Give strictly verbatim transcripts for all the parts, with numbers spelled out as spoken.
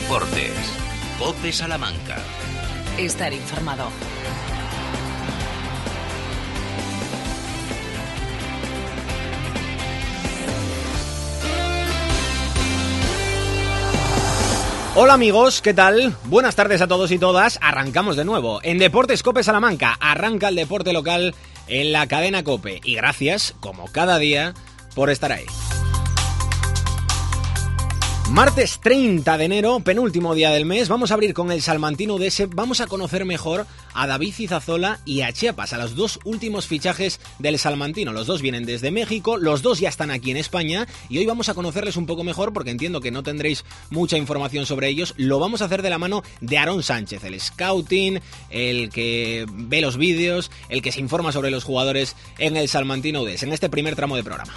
Deportes. COPE Salamanca. Estar informado. Hola amigos, ¿qué tal? Buenas tardes a todos y todas. Arrancamos de nuevo. En Deportes COPE Salamanca arranca el deporte local en la cadena COPE. Y gracias, como cada día, por estar ahí. Martes treinta de enero, penúltimo día del mes, vamos a abrir con el Salmantino U D S, vamos a conocer mejor a David Cizazola y a Chiapas, a los dos últimos fichajes del Salmantino. Los dos vienen desde México, los dos ya están aquí en España y hoy vamos a conocerles un poco mejor porque entiendo que no tendréis mucha información sobre ellos. Lo vamos a hacer de la mano de Aarón Sánchez, el scouting, el que ve los vídeos, el que se informa sobre los jugadores en el Salmantino U D S, en este primer tramo de programa.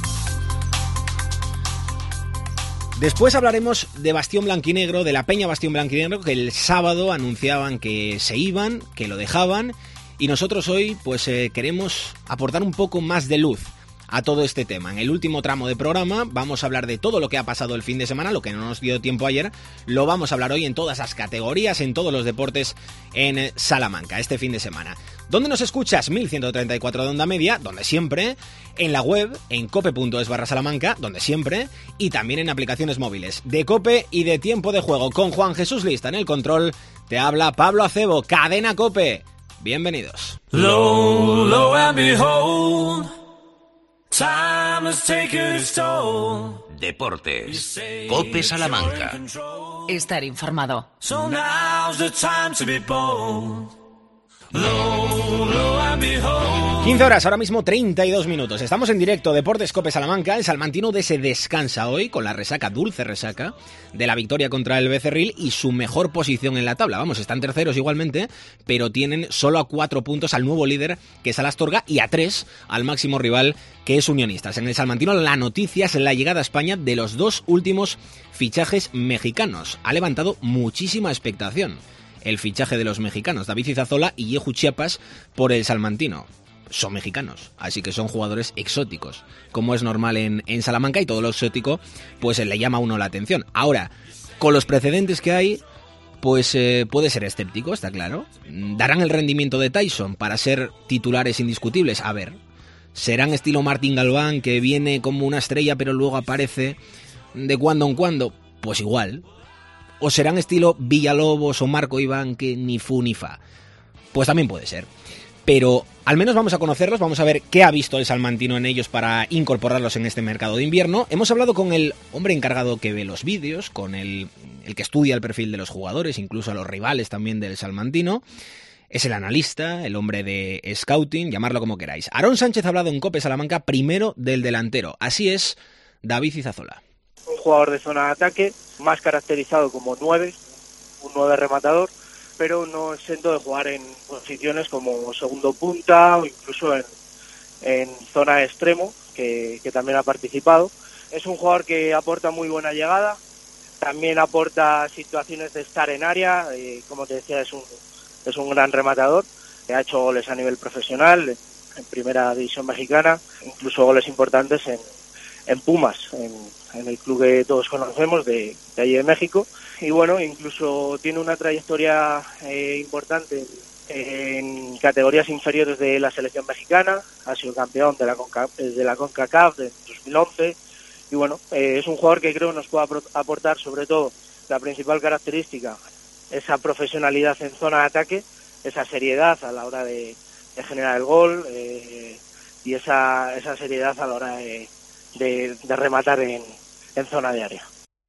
Después hablaremos de Bastión Blanquinegro, de la Peña Bastión Blanquinegro, que el sábado anunciaban que se iban, que lo dejaban, y nosotros hoy pues eh, queremos aportar un poco más de luz a todo este tema. En el último tramo de programa vamos a hablar de todo lo que ha pasado el fin de semana, lo que no nos dio tiempo ayer, lo vamos a hablar hoy en todas las categorías, en todos los deportes en Salamanca, este fin de semana. ¿Dónde nos escuchas? mil ciento treinta y cuatro de onda media, donde siempre, en la web, en cope.es barra Salamanca, donde siempre, y también en aplicaciones móviles de COPE y de Tiempo de Juego. Con Juan Jesús Lista en el control, te habla Pablo Acebo, Cadena COPE. Bienvenidos. Low, low and behold, time has taken its toll. Deportes. COPE Salamanca. Estar informado. So now's the time to be bold. Low, low and behold. quince horas, ahora mismo treinta y dos minutos. Estamos en directo, Deportes COPE Salamanca. El Salmantino U D S descansa hoy con la resaca, dulce resaca, de la victoria contra el Becerril y su mejor posición en la tabla. Vamos, están terceros igualmente, pero tienen solo a cuatro puntos al nuevo líder, que es Alastorga, y a tres al máximo rival, que es Unionistas. En el Salmantino la noticia es la llegada a España de los dos últimos fichajes mexicanos. Ha levantado muchísima expectación el fichaje de los mexicanos, David Cizazola y Yehu Chiapas, por el Salmantino. Son mexicanos, así que son jugadores exóticos, como es normal en, en Salamanca, y todo lo exótico pues le llama a uno la atención. Ahora, con los precedentes que hay, pues eh, puede ser escéptico, está claro. ¿Darán el rendimiento de Tyson para ser titulares indiscutibles? A ver. ¿Serán estilo Martín Galván, que viene como una estrella pero luego aparece de cuando en cuando? Pues igual. ¿O serán estilo Villalobos o Marco Iván, que ni fu ni fa? Pues también puede ser. Pero al menos vamos a conocerlos, vamos a ver qué ha visto el Salmantino en ellos para incorporarlos en este mercado de invierno. Hemos hablado con el hombre encargado que ve los vídeos, con el, el que estudia el perfil de los jugadores, incluso a los rivales también del Salmantino. Es el analista, el hombre de scouting, llamarlo como queráis. Aarón Sánchez ha hablado en COPE Salamanca primero del delantero. Así es, David Cizazola. Un jugador de zona de ataque, más caracterizado como nueve, un nueve rematador, pero no exento de jugar en posiciones como segundo punta o incluso en, en zona de extremo, que, que también ha participado. Es un jugador que aporta muy buena llegada, también aporta situaciones de estar en área, eh, como te decía, es un, es un gran rematador, que ha hecho goles a nivel profesional en primera división mexicana, incluso goles importantes en, en Pumas, en, en el club que todos conocemos de, de allí de México. Y bueno, incluso tiene una trayectoria eh, importante en categorías inferiores de la selección mexicana, ha sido campeón de la, Conca, de la CONCACAF de dos mil once, y bueno, eh, es un jugador que creo nos puede aportar sobre todo la principal característica, esa profesionalidad en zona de ataque, esa seriedad a la hora de, de generar el gol, eh, y esa, esa seriedad a la hora de, de, de rematar en, en zona de área.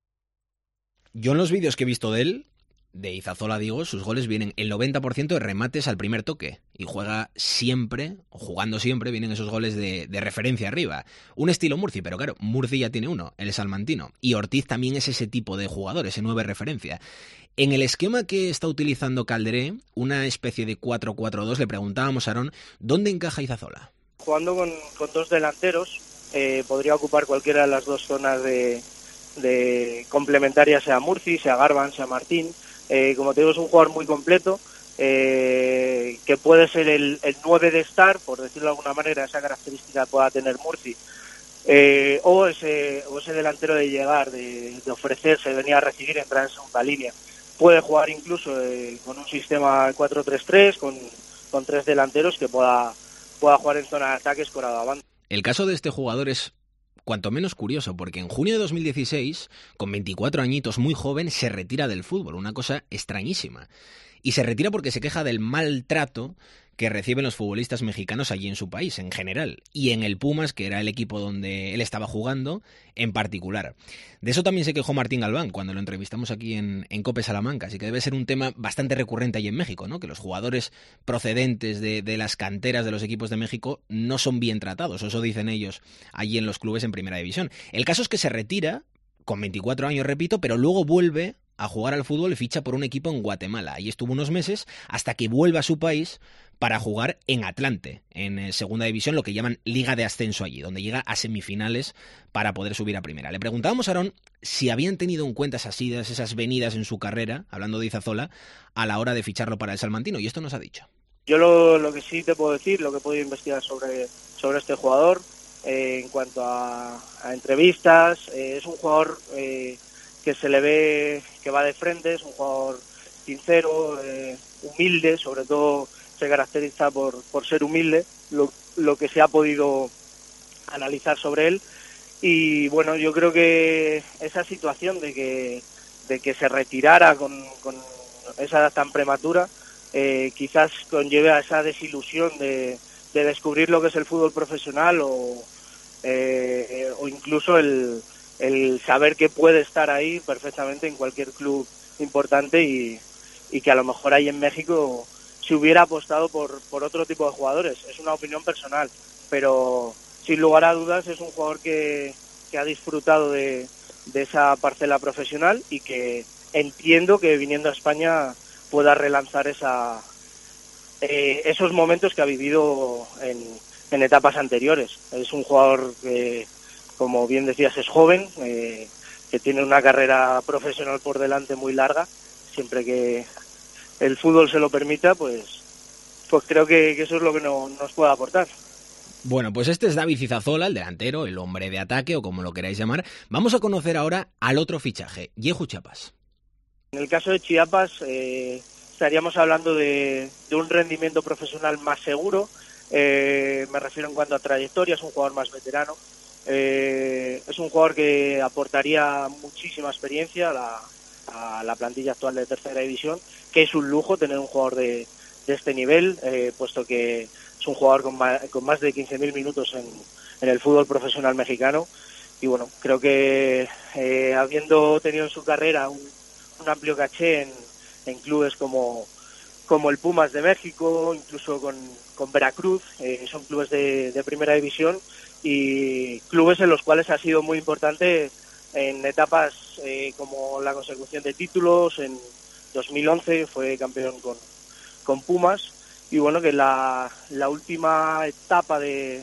Yo en los vídeos que he visto de él, de Cizazola digo, sus goles vienen el noventa por ciento de remates al primer toque. Y juega siempre, o jugando siempre, vienen esos goles de, de referencia arriba. Un estilo Murci, pero claro, Murci ya tiene uno, el Salmantino. Y Ortiz también es ese tipo de jugador, ese nueve referencia. En el esquema que está utilizando Calderé, una especie de cuatro cuatro dos, le preguntábamos a Aarón, ¿dónde encaja Cizazola? Jugando con, con dos delanteros, eh, podría ocupar cualquiera de las dos zonas de... de complementaria, sea Murci, sea Garban, sea Martín. Eh, como te digo, es un jugador muy completo, eh, que puede ser el, el nueve de estar, por decirlo de alguna manera, esa característica pueda tener Murci, eh, o ese o ese delantero de llegar, de, de ofrecerse, de venir a recibir, entrar en segunda línea. Puede jugar incluso eh, con un sistema cuatro tres tres, con, con tres delanteros que pueda, pueda jugar en zona de ataque escorado a banda. El caso de este jugador es cuanto menos curioso, porque en junio de dos mil dieciséis, con veinticuatro añitos, muy joven, se retira del fútbol, una cosa extrañísima. Y se retira porque se queja del maltrato que reciben los futbolistas mexicanos allí en su país, en general, y en el Pumas, que era el equipo donde él estaba jugando, en particular. De eso también se quejó Martín Galván cuando lo entrevistamos aquí en, en COPE Salamanca, así que debe ser un tema bastante recurrente allí en México, ¿no? Que los jugadores procedentes de, de las canteras de los equipos de México no son bien tratados, eso dicen ellos allí en los clubes en Primera División. El caso es que se retira, con veinticuatro años, repito, pero luego vuelve a jugar al fútbol y ficha por un equipo en Guatemala. Ahí estuvo unos meses hasta que vuelve a su país para jugar en Atlante, en eh, Segunda División, lo que llaman Liga de Ascenso allí, donde llega a semifinales para poder subir a Primera. Le preguntábamos a Aarón si habían tenido en cuenta esas idas, esas venidas en su carrera, hablando de Izazola, a la hora de ficharlo para el salmantino, y esto nos ha dicho. Yo lo, lo que sí te puedo decir, lo que he podido investigar sobre, sobre este jugador, eh, en cuanto a, a entrevistas, eh, es un jugador eh, que se le ve que va de frente, es un jugador sincero, eh, humilde, sobre todo se caracteriza por, por ser humilde, lo, lo que se ha podido analizar sobre él. Y bueno, yo creo que esa situación de que, de que se retirara con, con esa edad tan prematura, eh, quizás conlleve a esa desilusión de, de descubrir lo que es el fútbol profesional o, eh, o incluso el, el saber que puede estar ahí perfectamente en cualquier club importante y, y que a lo mejor ahí en México se hubiera apostado por, por otro tipo de jugadores. Es una opinión personal, pero sin lugar a dudas es un jugador que, que ha disfrutado de, de esa parcela profesional y que entiendo que viniendo a España pueda relanzar esa eh, esos momentos que ha vivido en, en etapas anteriores. Es un jugador que, como bien decías, es joven, eh, que tiene una carrera profesional por delante muy larga. Siempre que el fútbol se lo permita, pues, pues creo que, que eso es lo que no, nos puede aportar. Bueno, pues este es David Izazola, el delantero, el hombre de ataque o como lo queráis llamar. Vamos a conocer ahora al otro fichaje, Yehu Chiapas. En el caso de Chiapas eh, estaríamos hablando de, de un rendimiento profesional más seguro, eh, me refiero en cuanto a trayectoria, es un jugador más veterano, eh, es un jugador que aportaría muchísima experiencia a la, a la plantilla actual de Tercera División, que es un lujo tener un jugador de, de este nivel, eh, puesto que es un jugador con más, con más de quince mil minutos en, en el fútbol profesional mexicano. Y bueno, creo que eh, habiendo tenido en su carrera un, un amplio caché en, en clubes como, como el Pumas de México, incluso con, con Veracruz, eh, son clubes de, de Primera División y clubes en los cuales ha sido muy importante en etapas eh, como la consecución de títulos. En dos mil once fue campeón con, con Pumas y bueno, que la, la última etapa de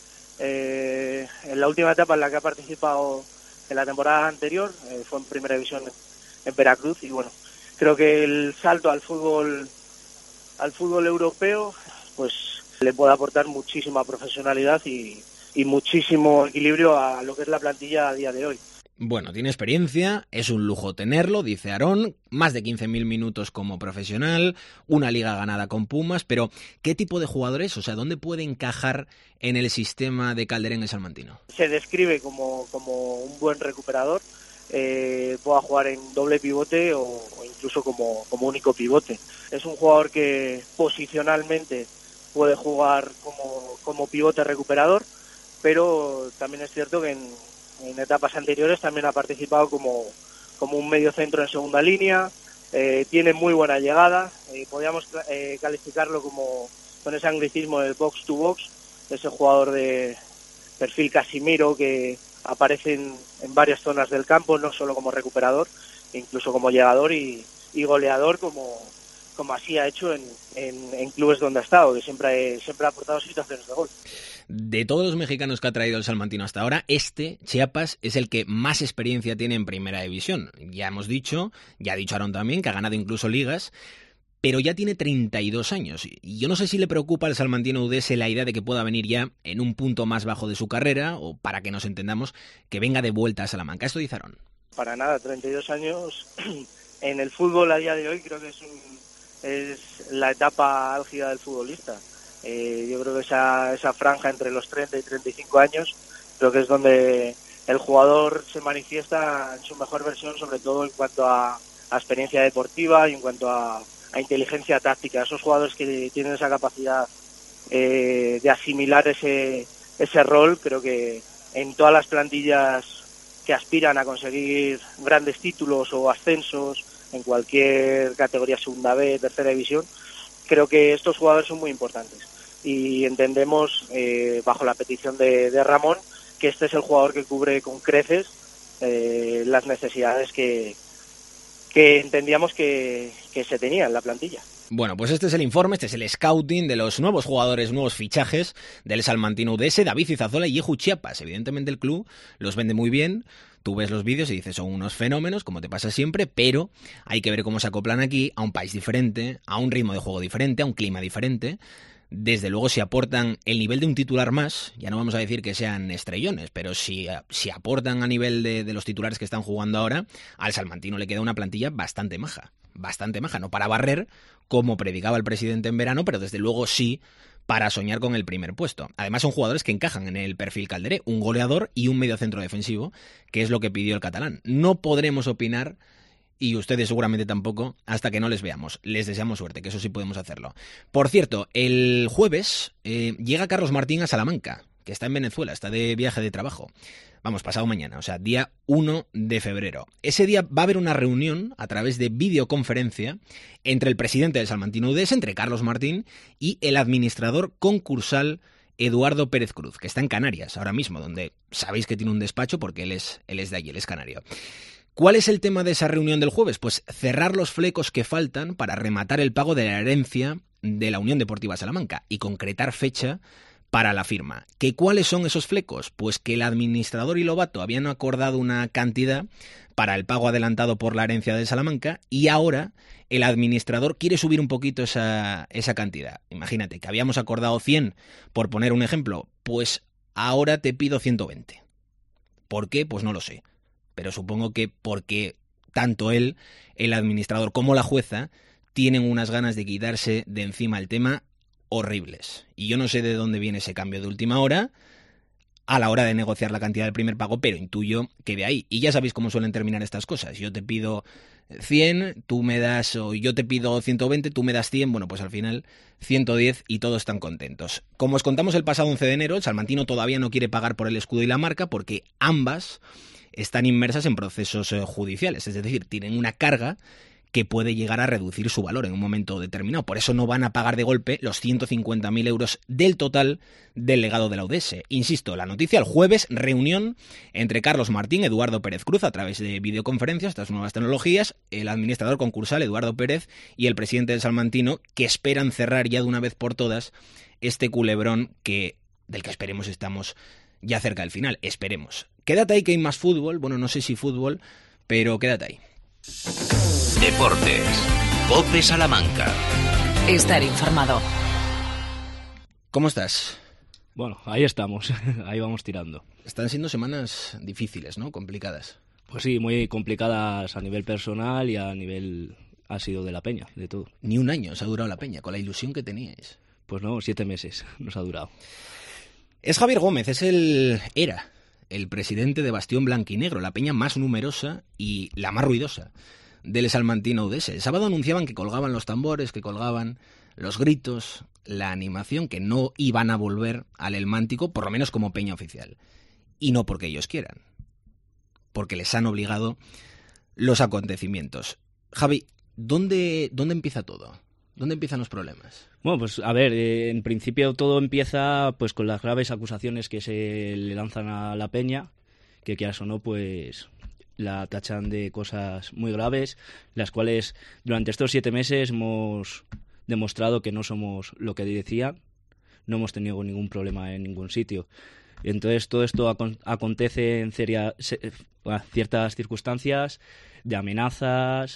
eh, en la última etapa en la que ha participado en la temporada anterior eh, fue en Primera División en, en Veracruz y bueno, creo que el salto al fútbol al fútbol europeo pues le puede aportar muchísima profesionalidad y, y muchísimo equilibrio a lo que es la plantilla a día de hoy. Bueno, tiene experiencia, es un lujo tenerlo, dice Aarón, más de quince mil minutos como profesional, una liga ganada con Pumas, pero ¿qué tipo de jugador es? O sea, ¿dónde puede encajar en el sistema de Calderén el salmantino? Se describe como, como un buen recuperador, eh, pueda jugar en doble pivote o, o incluso como, como único pivote. Es un jugador que posicionalmente puede jugar como, como pivote recuperador, pero también es cierto que en En etapas anteriores también ha participado como, como un medio centro en segunda línea, eh, tiene muy buena llegada, eh, podríamos eh, calificarlo como con ese anglicismo del box to box, ese jugador de perfil Casimiro que aparece en, en varias zonas del campo, no solo como recuperador, incluso como llegador y, y goleador como, como así ha hecho en, en, en clubes donde ha estado, que siempre, ha, siempre ha aportado situaciones de gol. De todos los mexicanos que ha traído el salmantino hasta ahora, este, Chiapas, es el que más experiencia tiene en Primera División. Ya hemos dicho, ya ha dicho Aarón también, que ha ganado incluso ligas, pero ya tiene treinta y dos años. Y yo no sé si le preocupa al salmantino Udese la idea de que pueda venir ya en un punto más bajo de su carrera, o para que nos entendamos, que venga de vuelta a Salamanca. Esto dice Aarón. Para nada, treinta y dos años en el fútbol a día de hoy creo que es, un, es la etapa álgida del futbolista. Eh, yo creo que esa, esa franja entre los treinta y treinta y cinco años creo que es donde el jugador se manifiesta en su mejor versión, sobre todo en cuanto a, a experiencia deportiva y en cuanto a, a inteligencia táctica. Esos jugadores que tienen esa capacidad eh, de asimilar ese, ese rol, creo que en todas las plantillas que aspiran a conseguir grandes títulos o ascensos en cualquier categoría, segunda B, tercera división, creo que estos jugadores son muy importantes. Y entendemos, eh, bajo la petición de, de Ramón, que este es el jugador que cubre con creces eh, las necesidades que, que entendíamos que, que se tenía en la plantilla. Bueno, pues este es el informe, este es el scouting de los nuevos jugadores, nuevos fichajes del salmantino Udese, David Izazola y Yehu Chiapas. Evidentemente el club los vende muy bien, tú ves los vídeos y dices son unos fenómenos, como te pasa siempre, pero hay que ver cómo se acoplan aquí a un país diferente, a un ritmo de juego diferente, a un clima diferente. Desde luego, si aportan el nivel de un titular más, ya no vamos a decir que sean estrellones, pero si, si aportan a nivel de, de los titulares que están jugando ahora, al salmantino le queda una plantilla bastante maja, bastante maja, no para barrer, como predicaba el presidente en verano, pero desde luego sí para soñar con el primer puesto. Además son jugadores que encajan en el perfil Calderé, un goleador y un mediocentro defensivo, que es lo que pidió el catalán. No podremos opinar, y ustedes seguramente tampoco, hasta que no les veamos. Les deseamos suerte, que eso sí podemos hacerlo. Por cierto, el jueves eh, llega Carlos Martín a Salamanca, que está en Venezuela, está de viaje de trabajo. Vamos, pasado mañana, o sea, día uno de febrero. Ese día va a haber una reunión a través de videoconferencia entre el presidente del salmantino Udese, entre Carlos Martín, y el administrador concursal Eduardo Pérez Cruz, que está en Canarias ahora mismo, donde sabéis que tiene un despacho porque él es, él es de allí, él es canario. ¿Cuál es el tema de esa reunión del jueves? Pues cerrar los flecos que faltan para rematar el pago de la herencia de la Unión Deportiva Salamanca y concretar fecha para la firma. ¿Que cuáles son esos flecos? Pues que el administrador y Lobato habían acordado una cantidad para el pago adelantado por la herencia de Salamanca y ahora el administrador quiere subir un poquito esa, esa cantidad. Imagínate que habíamos acordado cien, por poner un ejemplo, pues ahora te pido ciento veinte. ¿Por qué? Pues no lo sé. Pero supongo que porque tanto él, el administrador, como la jueza tienen unas ganas de quitarse de encima el tema horribles. Y yo no sé de dónde viene ese cambio de última hora a la hora de negociar la cantidad del primer pago, pero intuyo que de ahí. Y ya sabéis cómo suelen terminar estas cosas. Yo te pido cien, tú me das, o yo te pido ciento veinte, tú me das cien, bueno, pues al final ciento diez y todos están contentos. Como os contamos el pasado once de enero, el salmantino todavía no quiere pagar por el escudo y la marca porque ambas están inmersas en procesos eh, judiciales, es decir, tienen una carga que puede llegar a reducir su valor en un momento determinado. Por eso no van a pagar de golpe los ciento cincuenta mil euros del total del legado de la Udese. Insisto, la noticia el jueves, reunión entre Carlos Martín, Eduardo Pérez Cruz, a través de videoconferencias, estas nuevas tecnologías, el administrador concursal Eduardo Pérez y el presidente del salmantino, que esperan cerrar ya de una vez por todas este culebrón que del que esperemos estamos ya cerca del final, esperemos. Quédate ahí que hay más fútbol, bueno, no sé si fútbol, pero quédate ahí. Deportes. COPE Salamanca. Estar informado. ¿Cómo estás? Bueno, ahí estamos, ahí vamos tirando. Están siendo semanas difíciles, ¿no? Complicadas. Pues sí, muy complicadas a nivel personal y a nivel ha sido de la peña, de todo. Ni un año os ha durado la peña, con la ilusión que teníais. Pues no, siete meses nos ha durado. Es Javier Gómez, es el... era... el presidente de Bastión Blanquinegro, la peña más numerosa y la más ruidosa del salmantino Udese. El sábado anunciaban que colgaban los tambores, que colgaban los gritos, la animación, que no iban a volver al Elmántico, por lo menos como peña oficial. Y no porque ellos quieran, porque les han obligado los acontecimientos. Javi, ¿dónde, dónde empieza todo? ¿Dónde empiezan los problemas? Bueno, pues a ver, eh, en principio todo empieza pues con las graves acusaciones que se le lanzan a la peña, que quieras o no, pues la tachan de cosas muy graves, las cuales durante estos siete meses hemos demostrado que no somos lo que decían, no hemos tenido ningún problema en ningún sitio. Y entonces todo esto acon- acontece en seria, se, eh, ciertas circunstancias de amenazas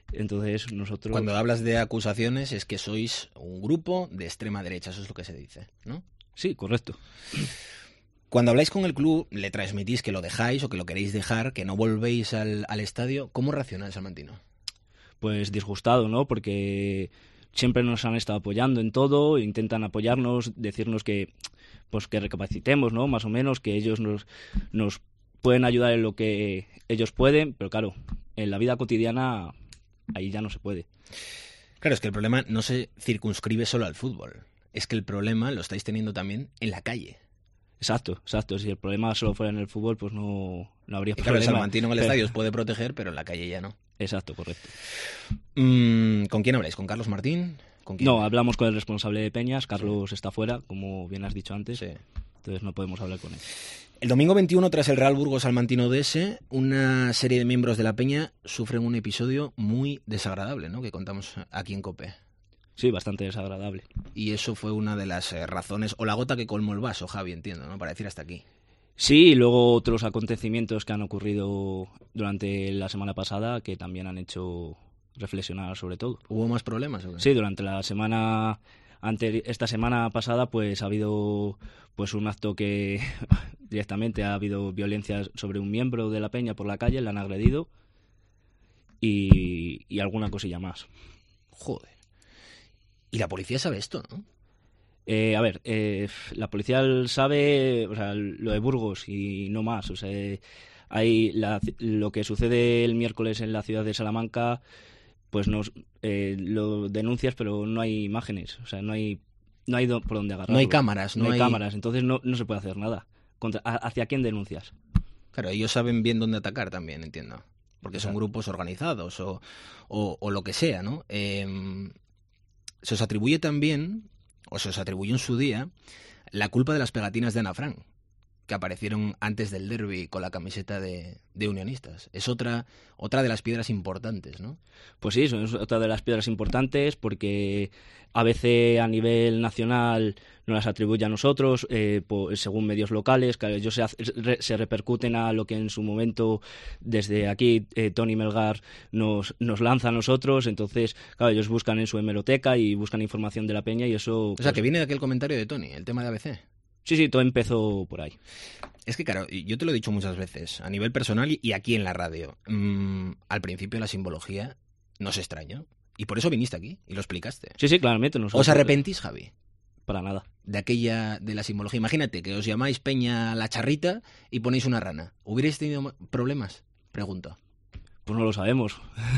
Entonces nosotros... Cuando hablas de acusaciones es que sois un grupo de extrema derecha, eso es lo que se dice, ¿no? Sí, correcto. Cuando habláis con el club, le transmitís que lo dejáis o que lo queréis dejar, que no volvéis al, al estadio. ¿Cómo reacciona el salmantino? Pues disgustado, ¿no? Porque siempre nos han estado apoyando en todo, intentan apoyarnos, decirnos que pues que recapacitemos, ¿no? Más o menos, que ellos nos, nos pueden ayudar en lo que ellos pueden, pero claro, en la vida cotidiana ahí ya no se puede. Claro, es que el problema no se circunscribe solo al fútbol. Es que el problema lo estáis teniendo también en la calle. Exacto, exacto. Si el problema solo fuera en el fútbol, pues no, no habría y problema. Claro, el salmantino en el pero... estadio os puede proteger, pero en la calle ya no. Exacto, correcto. Mm, ¿Con quién habláis? ¿Con Carlos Martín? ¿Con quién? No, hablamos con el responsable de Peñas. Carlos sí. está fuera, como bien has dicho antes. Sí. Entonces no podemos hablar con él. El domingo veintiuno, tras el Real Burgos Salmantino D S, una serie de miembros de la Peña sufren un episodio muy desagradable, ¿no? Que contamos aquí en COPE. Sí, bastante desagradable. Y eso fue una de las eh, razones, o la gota que colmó el vaso, Javi, entiendo, ¿no? Para decir hasta aquí. Sí, y luego otros acontecimientos que han ocurrido durante la semana pasada que también han hecho reflexionar sobre todo. ¿Hubo más problemas o qué? Sí, durante la semana ante esta semana pasada pues ha habido pues un acto que directamente ha habido violencia sobre un miembro de la Peña por la calle, le han agredido y, y alguna cosilla más. Joder. Y la policía sabe esto, ¿no? Eh, a ver, eh, la policía sabe, o sea, lo de Burgos y no más. O sea, hay la, lo que sucede el miércoles en la ciudad de Salamanca, pues nos eh, lo denuncias, pero no hay imágenes, o sea, no hay no hay do, por dónde agarrarlo. No hay cámaras, no, no hay, hay cámaras, entonces no, no se puede hacer nada. Contra, ¿Hacia quién denuncias? Claro, ellos saben bien dónde atacar también, entiendo, porque son Exacto. grupos organizados o, o, o lo que sea, ¿no? Eh, se os atribuye también, o se os atribuyó en su día, la culpa de las pegatinas de Ana Frank, que aparecieron antes del derbi con la camiseta de, de Unionistas. Es otra, otra de las piedras importantes, ¿no? Pues sí, eso es otra de las piedras importantes porque a veces a nivel nacional nos las atribuye a nosotros, eh, por, según medios locales, que ellos se, se repercuten a lo que en su momento desde aquí eh, Tony Melgar nos, nos lanza a nosotros, entonces claro, ellos buscan en su hemeroteca y buscan información de la Peña y eso... O pues... sea, que viene de aquel comentario de Tony, el tema de A B C. Sí, sí, todo empezó por ahí. Es que, claro, yo te lo he dicho muchas veces, a nivel personal y aquí en la radio. Mmm, al principio la simbología nos extrañó. Y por eso viniste aquí y lo explicaste. Sí, sí, claramente. Nosotros... ¿Os arrepentís, Javi? Para nada. De aquella, de la simbología. Imagínate que os llamáis Peña la Charrita y ponéis una rana. ¿Hubierais tenido problemas? Pregunto. Pues no lo sabemos.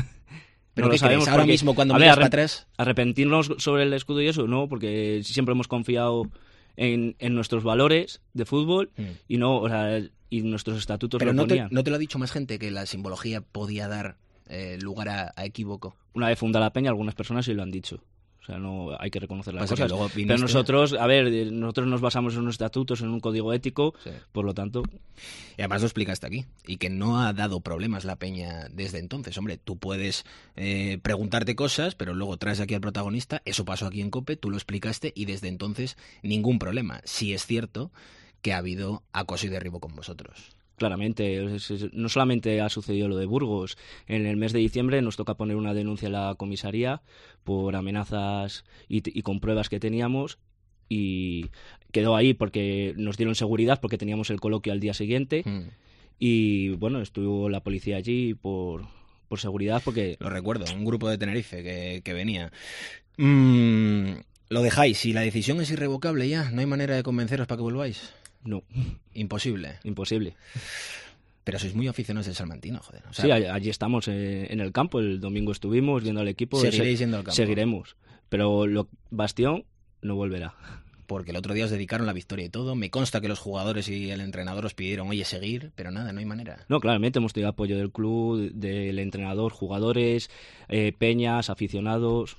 ¿Pero no qué lo sabemos creéis? Ahora porque, mismo cuando ver, miras arrep- para atrás... Arrepentirnos sobre el escudo y eso, no, porque siempre hemos confiado en, en nuestros valores de fútbol Mm. y no, o sea, y nuestros estatutos Pero lo no te, ponían. no te lo ha dicho más gente que la simbología podía dar eh, lugar a, a equívoco. Una vez funda la Peña, algunas personas sí lo han dicho. O sea, no hay que reconocer las Pasa que cosas. luego viniste- Pero nosotros, a ver, nosotros nos basamos en unos estatutos, en un código ético, Sí. por lo tanto... Y además lo explicaste aquí. Y que no ha dado problemas la Peña desde entonces. Hombre, tú puedes eh, preguntarte cosas, pero luego traes aquí al protagonista. Eso pasó aquí en COPE, tú lo explicaste y desde entonces ningún problema. Sí es cierto que ha habido acoso y derribo con vosotros. Claramente, es- es- no solamente ha sucedido lo de Burgos. En el mes de diciembre nos toca poner una denuncia a la comisaría por amenazas y, y con pruebas que teníamos y quedó ahí porque nos dieron seguridad porque teníamos el coloquio al día siguiente Mm. y bueno, estuvo la policía allí por, por seguridad porque... Lo recuerdo, un grupo de Tenerife que, que venía. Mm, lo dejáis. Si la decisión es irrevocable ya, no hay manera de convenceros para que volváis. No, Imposible. imposible. Pero sois muy aficionados del salmantino, joder. O sea, Sí, all- allí estamos eh, en el campo, el domingo estuvimos viendo al equipo. Seguiréis Se- yendo al campo. Seguiremos, pero lo, Bastión no volverá. porque el otro día os dedicaron la victoria y todo. Me consta que los jugadores y el entrenador os pidieron, oye, seguir, pero nada, no hay manera. No, claramente hemos tenido apoyo del club, del entrenador, jugadores, eh, peñas, aficionados.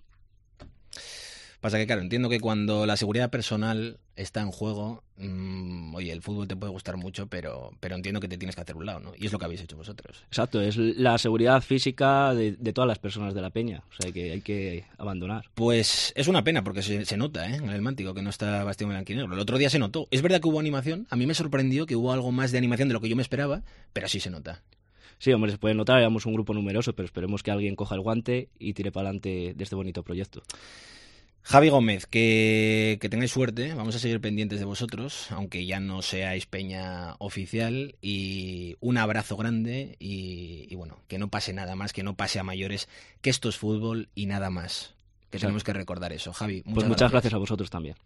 Pasa que, claro, entiendo que cuando la seguridad personal está en juego, mmm, oye, el fútbol te puede gustar mucho, pero, pero entiendo que te tienes que hacer un lado, ¿no? Y es lo que habéis hecho vosotros. Exacto, es la seguridad física de, de todas las personas de la peña, o sea que hay que abandonar. Pues es una pena, porque se, se nota, ¿eh? En el Mántico, que no está Bastión Blanquinegro. El otro día se notó. Es verdad que hubo animación, a mí me sorprendió que hubo algo más de animación de lo que yo me esperaba, pero sí se nota. Sí, hombre, se puede notar, éramos un grupo numeroso, pero esperemos que alguien coja el guante y tire para adelante de este bonito proyecto. Javi Gómez, que, que tengáis suerte, vamos a seguir pendientes de vosotros, aunque ya no seáis peña oficial, y un abrazo grande y, y bueno, que no pase nada más, que no pase a mayores, que esto es fútbol y nada más, que tenemos que recordar eso. Javi, muchas pues muchas gracias. gracias a vosotros también.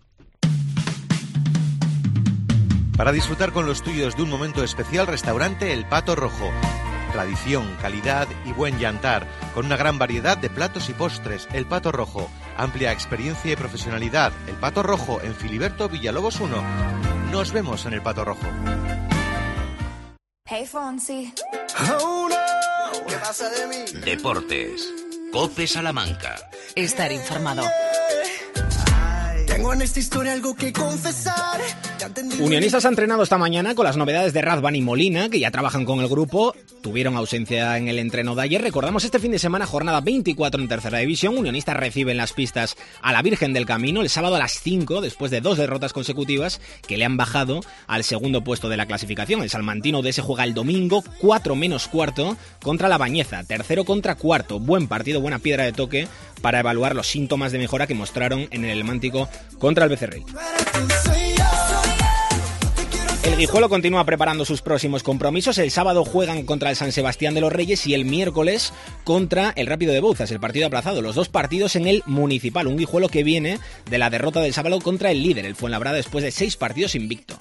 Para disfrutar con los tuyos de un momento especial, restaurante El Pato Rojo. Tradición, calidad y buen yantar, con una gran variedad de platos y postres. El Pato Rojo, amplia experiencia y profesionalidad. El Pato Rojo, en Filiberto Villalobos uno. Nos vemos en El Pato Rojo. Hey, Fonsi. Oh, no. ¿Qué pasa de mí? Deportes. COPE Salamanca. Estar informado. Tengo en esta historia algo que confesar. Unionistas ha entrenado esta mañana con las novedades de Radvan y Molina, que ya trabajan con el grupo. Tuvieron ausencia en el entreno de ayer. Recordamos este fin de semana, jornada veinticuatro en tercera división. Unionistas reciben las pistas a la Virgen del Camino el sábado a las cinco, después de dos derrotas consecutivas que le han bajado al segundo puesto de la clasificación. El salmantino de ese juega el domingo, cuatro menos cuarto, contra la Bañeza. Tercero contra cuarto. Buen partido, buena piedra de toque para evaluar los síntomas de mejora que mostraron en el Mántico contra el Becerril. El Guijuelo continúa preparando sus próximos compromisos. El sábado juegan contra el San Sebastián de los Reyes y el miércoles contra el Rápido de Bouzas. El partido aplazado, los dos partidos en el Municipal. Un Guijuelo que viene de la derrota del sábado contra el líder, el Fuenlabrada, después de seis partidos invicto.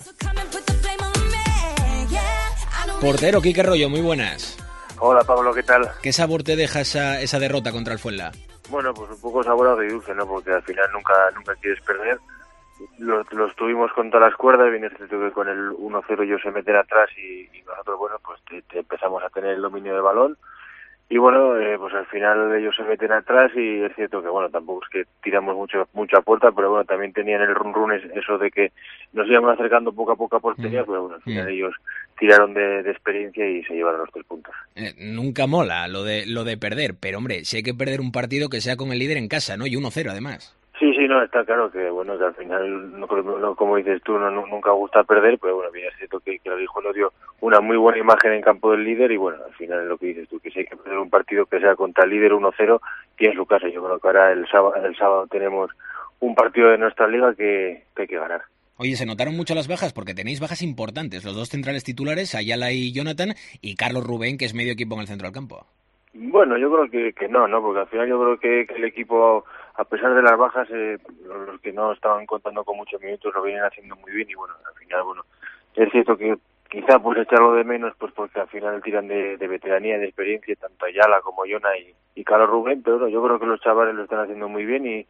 Portero Quique Rollo, muy buenas. Hola Pablo, ¿qué tal? ¿Qué sabor te deja esa, esa derrota contra el Fuenla? Bueno, pues un poco sabor agridulce, ¿no? Porque al final nunca nunca quieres perder. Los, los tuvimos con todas las cuerdas, viene cierto que con el uno cero ellos se meten atrás y, y nosotros, bueno, pues te, te empezamos a tener el dominio del balón. Y bueno, eh, pues al final ellos se meten atrás y es cierto que, bueno, tampoco es que tiramos mucho mucha puerta, pero bueno, también tenían el run run eso de que nos íbamos acercando poco a poco a portería, mm. pero bueno, al final mm. ellos tiraron de, de experiencia y se llevaron los tres puntos. Eh, nunca mola lo de lo de perder, pero hombre, si hay que perder un partido que sea con el líder en casa, ¿no? Y uno cero además. Sí, sí, no, está claro que, bueno, que al final, no, no, como dices tú, no, no, nunca gusta perder, pero bueno, bien es cierto que, que el Guijuelo dio una muy buena imagen en campo del líder y bueno, al final es lo que dices tú, que si hay que perder un partido que sea contra el líder uno cero y en su casa. Yo creo que ahora el sábado, el sábado tenemos un partido de nuestra liga que, que hay que ganar. Oye, se notaron mucho las bajas porque tenéis bajas importantes, los dos centrales titulares, Ayala y Jonathan, y Carlos Rubén, que es medio equipo en el centro del campo. Bueno, yo creo que, que no, ¿no? Porque al final yo creo que, que el equipo, a pesar de las bajas, eh, los que no estaban contando con muchos minutos lo vienen haciendo muy bien y bueno, al final, bueno, es cierto que quizá pues echarlo de menos pues porque al final tiran de, de veteranía, de experiencia, tanto Ayala como Jonah y, y Carlos Rubén, pero bueno, yo creo que los chavales lo están haciendo muy bien y,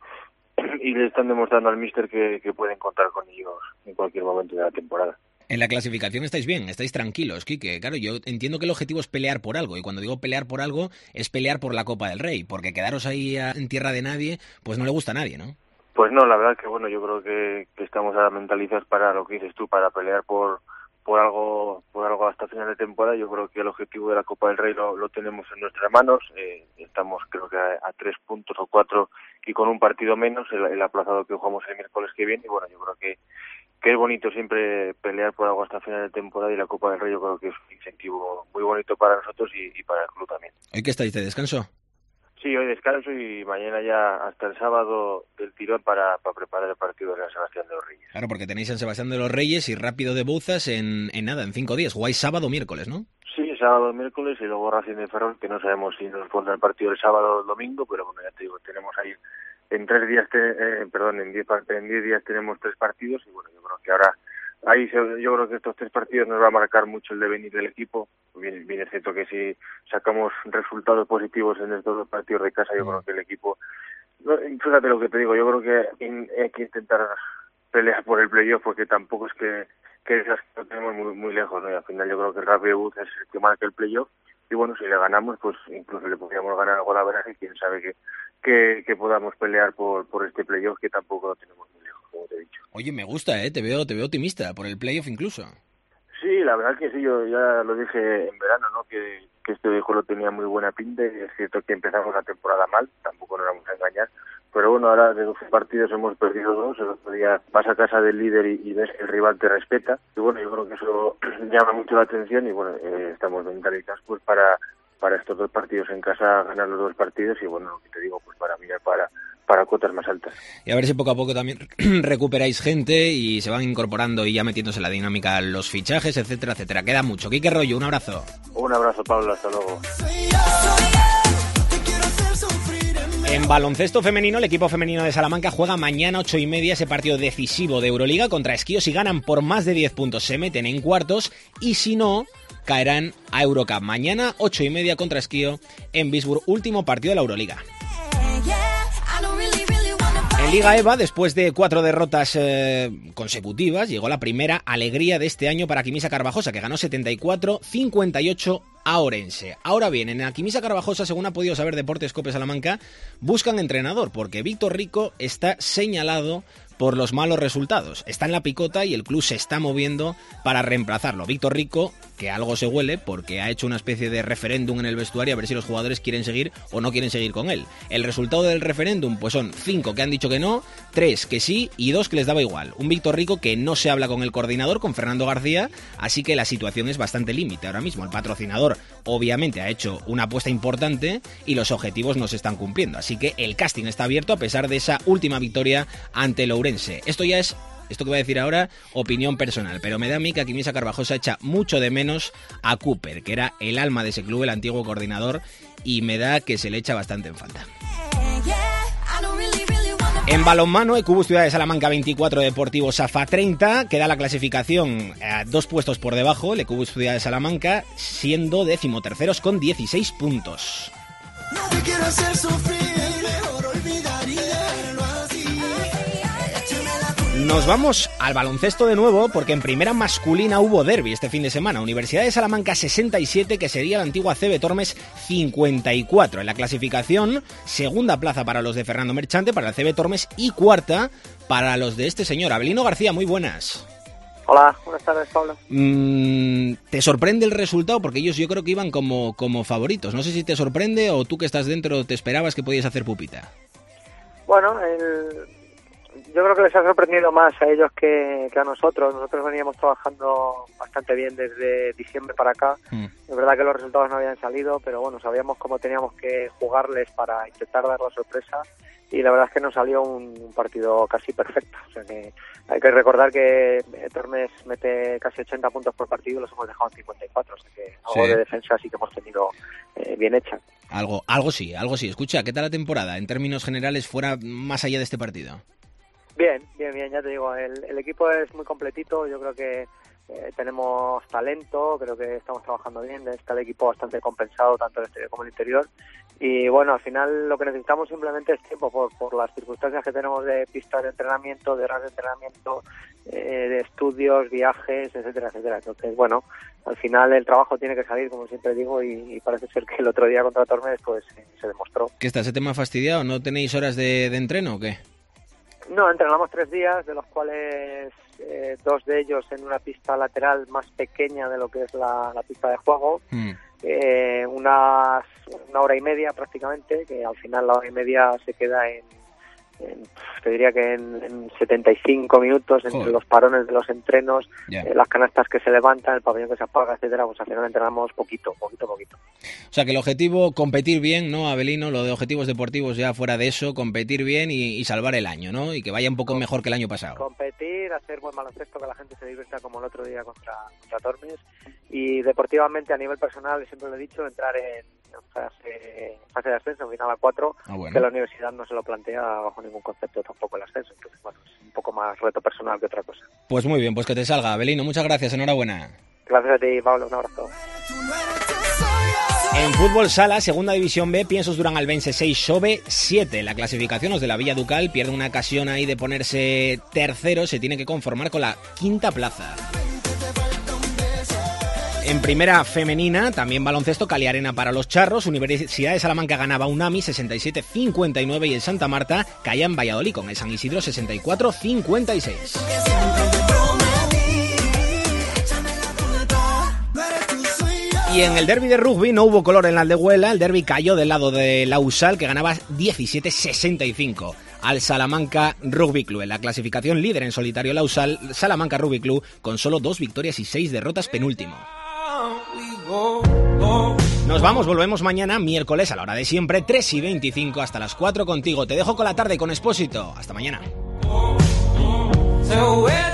y le están demostrando al míster que, que pueden contar con ellos en cualquier momento de la temporada. En la clasificación estáis bien, estáis tranquilos, Quique. Claro, yo entiendo que el objetivo es pelear por algo, y cuando digo pelear por algo, es pelear por la Copa del Rey, porque quedaros ahí a, en tierra de nadie, pues no le gusta a nadie, ¿no? Pues no, la verdad que bueno, yo creo que, que estamos ahora mentalizados para lo que dices tú, para pelear por por algo por algo hasta final de temporada. Yo creo que el objetivo de la Copa del Rey lo, lo tenemos en nuestras manos, eh, estamos creo que a, a tres puntos o cuatro y con un partido menos, el, el aplazado que jugamos el miércoles que viene, y bueno, yo creo que que es bonito siempre pelear por algo hasta final de temporada y la Copa del Rey yo creo que es un incentivo muy bonito para nosotros y, y para el club también. ¿Hoy qué estáis de descanso? Sí, hoy descanso y mañana ya hasta el sábado del tirón para, para preparar el partido de San Sebastián de los Reyes. Claro, porque tenéis San Sebastián de los Reyes y Rápido de Bouzas en, en nada, en cinco días. Jugáis sábado o miércoles, ¿no? Sí, sábado o miércoles y luego Racing de Ferrol, que no sabemos si nos pondrá el partido el sábado o el domingo, pero bueno, ya te digo, tenemos ahí en tres días, te, eh, perdón, en diez, en diez días tenemos tres partidos y bueno, yo creo que ahora ahí se, yo creo que estos tres partidos nos va a marcar mucho el devenir del equipo. Bien, bien es cierto que si sacamos resultados positivos en estos dos partidos de casa, yo creo que el equipo, no, fíjate lo que te digo, yo creo que in, hay que intentar pelear por el playoff porque tampoco es que, que lo tenemos muy, muy lejos, ¿no? Y al final yo creo que el Rápido Buz es el que marca el playoff y bueno, si le ganamos, pues incluso le podríamos ganar algo a la verdad y quién sabe que, que, que podamos pelear por, por este playoff que tampoco lo tenemos muy lejos, como te he dicho. Oye, me gusta, ¿eh? Te veo, te veo optimista por el playoff incluso. Sí, la verdad que sí, yo ya lo dije en verano, ¿no? Que, que este juego tenía muy buena pinta. Es cierto que empezamos la temporada mal, tampoco nos vamos a engañar, pero bueno, ahora de doce partidos hemos perdido dos. El otro día vas a casa del líder y, y ves que el rival te respeta, y bueno, yo creo que eso llama mucho la atención, y bueno, eh, estamos mentalizados pues para para estos dos partidos en casa, ganar los dos partidos, y bueno, lo que te digo, pues para mirar para para cuotas más altas. Y a ver si poco a poco también recuperáis gente y se van incorporando y ya metiéndose en la dinámica los fichajes, etcétera, etcétera. Queda mucho. Quique Rollo, un abrazo. Un abrazo, Pablo, hasta luego. En baloncesto femenino, el equipo femenino de Salamanca juega mañana ocho y media ese partido decisivo de Euroliga contra Esquío. Si ganan por más de diez puntos se meten en cuartos, y si no, caerán a Eurocup. Mañana ocho y media contra Esquío en Visburg, último partido de la Euroliga. En Liga EVA, después de cuatro derrotas eh, consecutivas, llegó la primera alegría de este año para Quimisa Carvajosa, que ganó setenta y cuatro a cincuenta y ocho a Orense. Ahora bien, en la Quimisa Carvajosa, según ha podido saber Deportes Cope Salamanca, buscan entrenador, porque Víctor Rico está señalado por los malos resultados. Está en la picota y el club se está moviendo para reemplazarlo. Víctor Rico, que algo se huele porque ha hecho una especie de referéndum en el vestuario a ver si los jugadores quieren seguir o no quieren seguir con él. El resultado del referéndum pues son cinco que han dicho que no, tres que sí y dos que les daba igual. Un Víctor Rico que no se habla con el coordinador, con Fernando García, así que la situación es bastante límite ahora mismo. El patrocinador obviamente ha hecho una apuesta importante y los objetivos no se están cumpliendo, así que el casting está abierto a pesar de esa última victoria ante el Ourense. Esto ya es, esto que voy a decir ahora, opinión personal, pero me da a mí que a Quimisa Carvajosa echa mucho de menos a Cooper, que era el alma de ese club, el antiguo coordinador, y me da que se le echa bastante en falta. En balonmano, Ecubus Ciudad de Salamanca veinticuatro, Deportivo Safa treinta, queda la clasificación a dos puestos por debajo, el Ecubus Ciudad de Salamanca, siendo decimoterceros con dieciséis puntos. No te quiero hacer sufrir, mejor olvidar y dejarlo así. Nos vamos al baloncesto de nuevo, porque en primera masculina hubo derbi este fin de semana. Universidad de Salamanca sesenta y siete, que sería la antigua C B Tormes cincuenta y cuatro. En la clasificación, segunda plaza para los de Fernando Merchante, para el C B Tormes, y cuarta para los de este señor. Abelino García, muy buenas. Hola, buenas tardes, Pablo. Mm, ¿Te sorprende el resultado? Porque ellos yo creo que iban como, como favoritos. No sé si te sorprende o tú que estás dentro te esperabas que podías hacer pupita. Bueno, el... yo creo que les ha sorprendido más a ellos que, que a nosotros. Nosotros veníamos trabajando bastante bien desde diciembre para acá. Mm. Es verdad que los resultados no habían salido, pero bueno, sabíamos cómo teníamos que jugarles para intentar dar la sorpresa. Y la verdad es que nos salió un, un partido casi perfecto. O sea que hay que recordar que Tormes mete casi ochenta puntos por partido y los hemos dejado en cincuenta y cuatro. O sea que algo sí. de defensa sí que hemos tenido eh, bien hecha. Algo, algo sí, algo sí. Escucha, ¿qué tal la temporada en términos generales fuera más allá de este partido? Bien, bien, bien, ya te digo, el, el equipo es muy completito, yo creo que eh, tenemos talento, creo que estamos trabajando bien, está el equipo bastante compensado, tanto el exterior como el interior, y bueno, al final lo que necesitamos simplemente es tiempo por, por las circunstancias que tenemos de pistas de entrenamiento, de horas de entrenamiento, eh, de estudios, viajes, etcétera, etcétera. Entonces, bueno, al final el trabajo tiene que salir, como siempre digo, y, y parece ser que el otro día contra Tormes pues eh, se demostró. ¿Qué está ese tema fastidiado? ¿No tenéis horas de, de entreno o qué? No, entrenamos tres días, de los cuales eh, dos de ellos en una pista lateral más pequeña de lo que es la, la pista de juego, mm. eh, unas, una hora y media prácticamente, que al final la hora y media se queda en, en te diría que en, en setenta y cinco minutos entre Joder. los parones de los entrenos, yeah. eh, las canastas que se levantan, el pabellón que se apaga, etcétera. Pues al final entrenamos poquito, poquito, poquito. O sea que el objetivo, competir bien, ¿no, Abelino? Lo de objetivos deportivos ya fuera de eso, competir bien y, y salvar el año, ¿no? Y que vaya un poco mejor que el año pasado. Competir, hacer buen baloncesto, que la gente se divierta como el otro día contra, contra Tormes. Y deportivamente, a nivel personal, siempre lo he dicho, entrar en fase, fase de ascenso, final a cuatro, ah, bueno. que la universidad no se lo plantea bajo ningún concepto tampoco el ascenso. Entonces, bueno, es un poco más reto personal que otra cosa. Pues muy bien, pues que te salga, Abelino. Muchas gracias, enhorabuena. Gracias a ti, Pablo, un abrazo. En fútbol sala, segunda división B, Piensos Durán Albense seis, Xove siete. La clasificación, los de la Villa Ducal pierden una ocasión ahí de ponerse tercero, se tiene que conformar con la quinta plaza. En primera femenina, también baloncesto, Caliarena para los charros. Universidad de Salamanca ganaba Unami sesenta y siete a cincuenta y nueve y el Santa Marta caía en Valladolid con el San Isidro sesenta y cuatro a cincuenta y seis. Y en el derbi de rugby no hubo color en la Aldehuela, el derbi cayó del lado de la USAL, que ganaba diecisiete sesenta y cinco al Salamanca Rugby Club. En la clasificación líder en solitario la USAL, Salamanca Rugby Club, con solo dos victorias y seis derrotas, penúltimo. Nos vamos, volvemos mañana, miércoles, a la hora de siempre, tres y veinticinco, hasta las cuatro contigo. Te dejo con la tarde con Expósito. Hasta mañana.